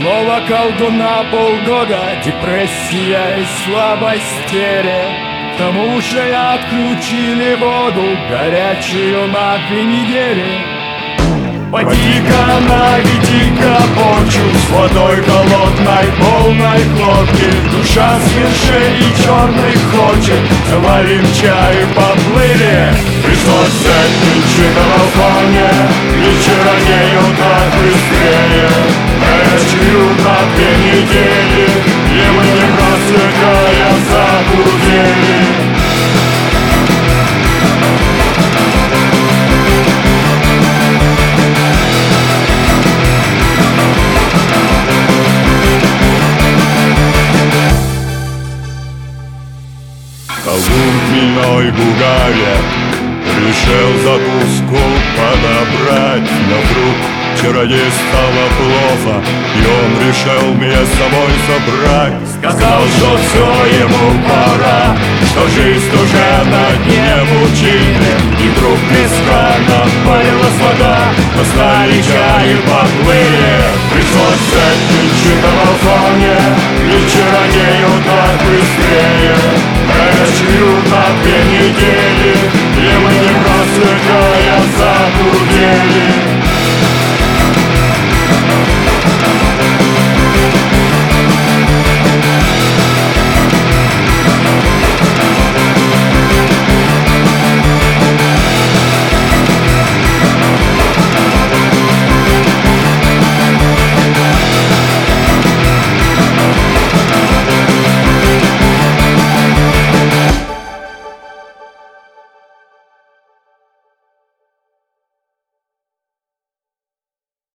Слово колдуна полгода, депрессия и слабость тере. К тому же отключили воду, горячую на 2 недели. Поди-ка, наведи-ка почву с водой холодной, полной хлопки. Душа свершений черных хочет, заварим чай и поплыли. Пришлось взять ключи на балконе, вечера не так быстрее. Ночью на 2 недели, и мы не просыхая захудели. Колдун хмельной бугая решил закуску подобрать, но вдруг чародей стало плохо, и он решил меня с собой собрать. Сказал, что все ему пора, что жизнь уже на дне пучины. И вдруг без крана полилась вода, мы стали чай и поплыли. Пришлось взять ключи на балконе, и чародею так быстрее. Ночью на 2 недели,